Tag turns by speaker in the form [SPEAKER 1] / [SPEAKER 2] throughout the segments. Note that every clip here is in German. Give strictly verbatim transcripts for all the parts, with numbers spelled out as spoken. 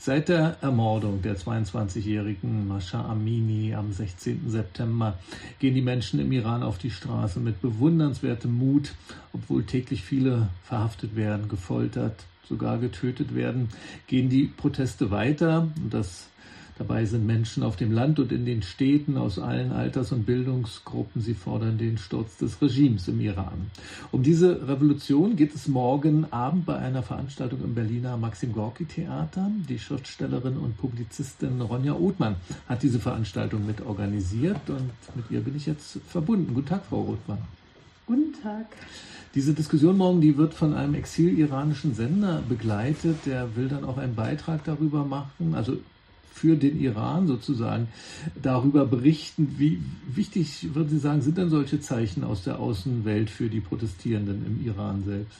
[SPEAKER 1] Seit der Ermordung der zweiundzwanzigjährigen Mahsa Amini am sechzehnten September gehen die Menschen im Iran auf die Straße mit bewundernswertem Mut, obwohl täglich viele verhaftet werden, gefoltert, sogar getötet werden, gehen die Proteste weiter. Und das Dabei sind Menschen auf dem Land und in den Städten aus allen Alters- und Bildungsgruppen. Sie fordern den Sturz des Regimes im Iran. Um diese Revolution geht es morgen Abend bei einer Veranstaltung im Berliner Maxim-Gorki-Theater. Die Schriftstellerin und Publizistin Ronja Othmann hat diese Veranstaltung mit organisiert und mit ihr bin ich jetzt verbunden. Guten Tag, Frau Othmann.
[SPEAKER 2] Guten Tag.
[SPEAKER 1] Diese Diskussion morgen, die wird von einem exil-iranischen Sender begleitet. Der will dann auch einen Beitrag darüber machen, also für den Iran sozusagen, darüber berichten. Wie wichtig, würden Sie sagen, sind denn solche Zeichen aus der Außenwelt für die Protestierenden im Iran selbst?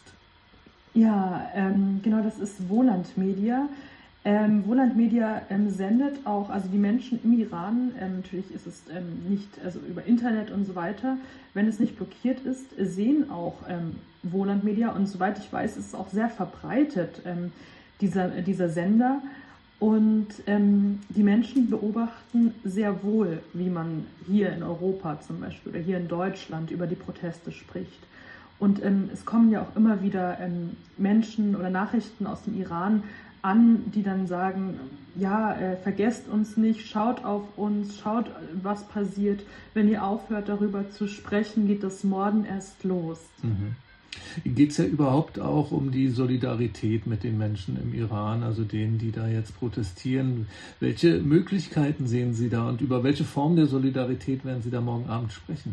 [SPEAKER 2] Ja, ähm, genau, das ist Voland Media. Ähm, Voland Media ähm, sendet auch, also die Menschen im Iran, ähm, natürlich ist es ähm, nicht, also über Internet und so weiter, wenn es nicht blockiert ist, sehen auch ähm, Voland Media und soweit ich weiß, ist es auch sehr verbreitet, ähm, dieser, dieser Sender. Und ähm, die Menschen beobachten sehr wohl, wie man hier in Europa zum Beispiel oder hier in Deutschland über die Proteste spricht. Und ähm, es kommen ja auch immer wieder ähm, Menschen oder Nachrichten aus dem Iran an, die dann sagen, ja, äh, vergesst uns nicht, schaut auf uns, schaut, was passiert. Wenn ihr aufhört, darüber zu sprechen, geht das Morden erst los.
[SPEAKER 1] Mhm. Geht es ja überhaupt auch um die Solidarität mit den Menschen im Iran, also denen, die da jetzt protestieren. Welche Möglichkeiten sehen Sie da und über welche Form der Solidarität werden Sie da morgen Abend sprechen?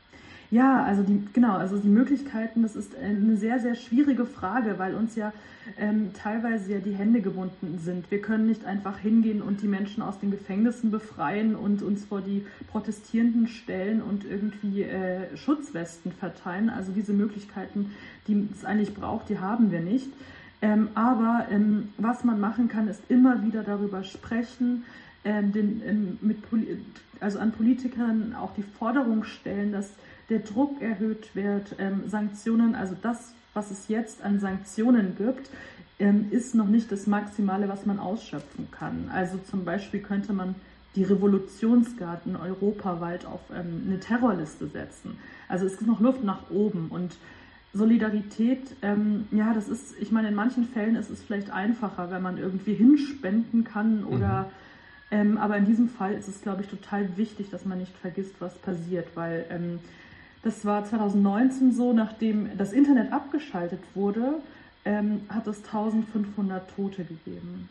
[SPEAKER 2] Ja, also die, genau, also die Möglichkeiten, das ist eine sehr, sehr schwierige Frage, weil uns ja ähm, teilweise ja die Hände gebunden sind. Wir können nicht einfach hingehen und die Menschen aus den Gefängnissen befreien und uns vor die Protestierenden stellen und irgendwie äh, Schutzwesten verteilen. Also diese Möglichkeiten, die es eigentlich braucht, die haben wir nicht. Ähm, aber ähm, was man machen kann, ist immer wieder darüber sprechen, ähm, den, ähm, mit, also an Politikern auch die Forderung stellen, dass der Druck erhöht wird, ähm, Sanktionen, also das, was es jetzt an Sanktionen gibt, ähm, ist noch nicht das Maximale, was man ausschöpfen kann. Also zum Beispiel könnte man die Revolutionsgarden europaweit auf ähm, eine Terrorliste setzen. Also es ist noch Luft nach oben und Solidarität, ähm, ja, das ist, ich meine, in manchen Fällen ist es vielleicht einfacher, wenn man irgendwie hinspenden kann oder, mhm. ähm, aber in diesem Fall ist es, glaube ich, total wichtig, dass man nicht vergisst, was passiert, weil ähm, das war zweitausendneunzehn so, nachdem das Internet abgeschaltet wurde, ähm, hat es eintausendfünfhundert Tote gegeben.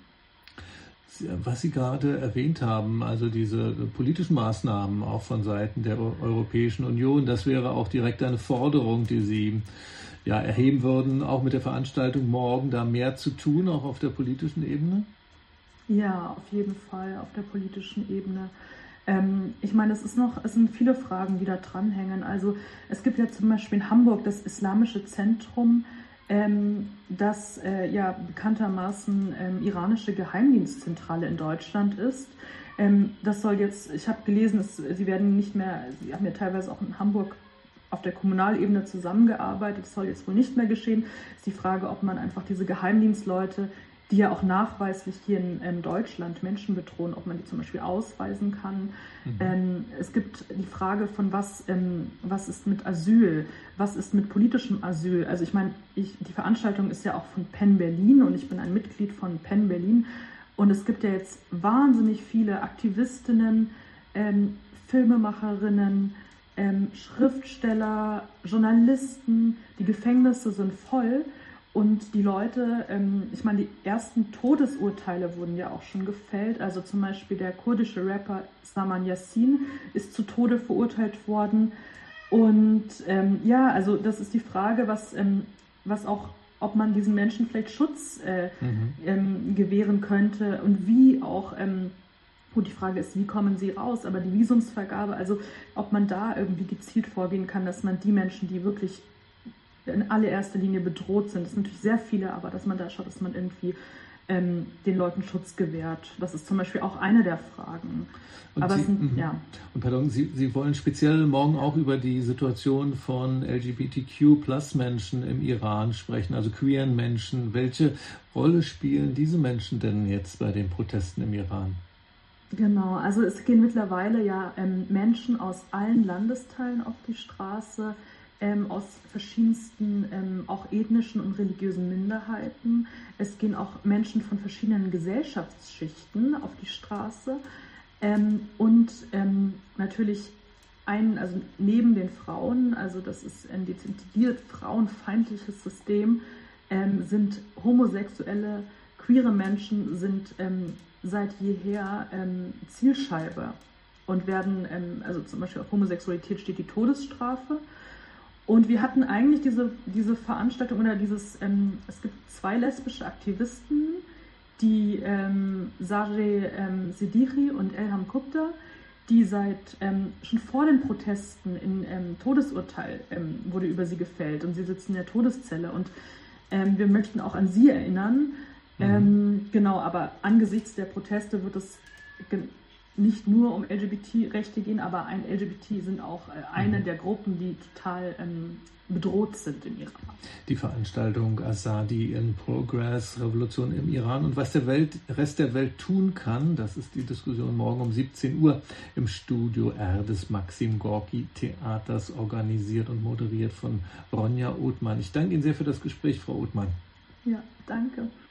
[SPEAKER 1] Was Sie gerade erwähnt haben, also diese politischen Maßnahmen auch von Seiten der Europäischen Union, das wäre auch direkt eine Forderung, die Sie ja erheben würden, auch mit der Veranstaltung morgen da mehr zu tun, auch auf der politischen Ebene?
[SPEAKER 2] Ja, auf jeden Fall auf der politischen Ebene. Ähm, ich meine, es ist noch, es sind viele Fragen, die da dranhängen. Also es gibt ja zum Beispiel in Hamburg das Islamische Zentrum, ähm, das äh, ja bekanntermaßen ähm, iranische Geheimdienstzentrale in Deutschland ist. Ähm, das soll jetzt, ich habe gelesen, es, sie werden nicht mehr, sie haben ja teilweise auch in Hamburg auf der Kommunalebene zusammengearbeitet, das soll jetzt wohl nicht mehr geschehen. Es ist die Frage, ob man einfach diese Geheimdienstleute, die ja auch nachweislich hier in, in Deutschland Menschen bedrohen, ob man die zum Beispiel ausweisen kann. Mhm. Ähm, es gibt die Frage von was, ähm, was ist mit Asyl, was ist mit politischem Asyl. Also ich meine, ich, die Veranstaltung ist ja auch von PEN Berlin und ich bin ein Mitglied von PEN Berlin und es gibt ja jetzt wahnsinnig viele Aktivistinnen, ähm, Filmemacherinnen, ähm, Schriftsteller, Journalisten, die Gefängnisse sind voll. Und die Leute, ich meine, die ersten Todesurteile wurden ja auch schon gefällt. Also zum Beispiel der kurdische Rapper Saman Yassin ist zu Tode verurteilt worden. Und ähm, ja, also das ist die Frage, was, ähm, was auch, ob man diesen Menschen vielleicht Schutz äh, mhm. ähm, gewähren könnte und wie auch. Ähm, Gut, die Frage ist, wie kommen sie raus? Aber die Visumsvergabe, also ob man da irgendwie gezielt vorgehen kann, dass man die Menschen, die wirklich in allererster Linie bedroht sind. Das sind natürlich sehr viele, aber dass man da schaut, dass man irgendwie ähm, den Leuten Schutz gewährt. Das ist zum Beispiel auch eine der Fragen.
[SPEAKER 1] Und
[SPEAKER 2] Aber
[SPEAKER 1] Sie,
[SPEAKER 2] es sind,
[SPEAKER 1] mhm.
[SPEAKER 2] ja.
[SPEAKER 1] Und pardon, Sie, Sie wollen speziell morgen auch über die Situation von L G B T Q Plus Menschen im Iran sprechen, also queeren Menschen. Welche Rolle spielen diese Menschen denn jetzt bei den Protesten im Iran?
[SPEAKER 2] Genau, also es gehen mittlerweile ja ähm, Menschen aus allen Landesteilen auf die Straße, ähm, aus verschiedensten, ähm, auch ethnischen und religiösen Minderheiten. Es gehen auch Menschen von verschiedenen Gesellschaftsschichten auf die Straße. Ähm, und ähm, natürlich ein, also neben den Frauen, also das ist ein dezidiert frauenfeindliches System, ähm, sind homosexuelle, queere Menschen sind ähm, seit jeher ähm, Zielscheibe und werden, ähm, also zum Beispiel auf Homosexualität steht die Todesstrafe. Und wir hatten eigentlich diese, diese Veranstaltung oder dieses, ähm, es gibt zwei lesbische Aktivisten, die ähm, Sajeh ähm, Sediri und Elham Gupta, die seit ähm, schon vor den Protesten in ähm, Todesurteil ähm, wurde über sie gefällt und sie sitzen in der Todeszelle und ähm, wir möchten auch an sie erinnern. Mhm. Ähm, genau, aber angesichts der Proteste wird es nicht nur um L G B T-Rechte gehen, aber ein L G B T sind auch äh, eine mhm. der Gruppen, die total ähm, bedroht sind im Iran.
[SPEAKER 1] Die Veranstaltung Azadi in Progress, Revolution im Iran und was der Welt, Rest der Welt tun kann, das ist die Diskussion morgen um siebzehn Uhr im Studio R des Maxim Gorki Theaters, organisiert und moderiert von Ronja Othmann. Ich danke Ihnen sehr für das Gespräch, Frau Othmann.
[SPEAKER 2] Ja, danke.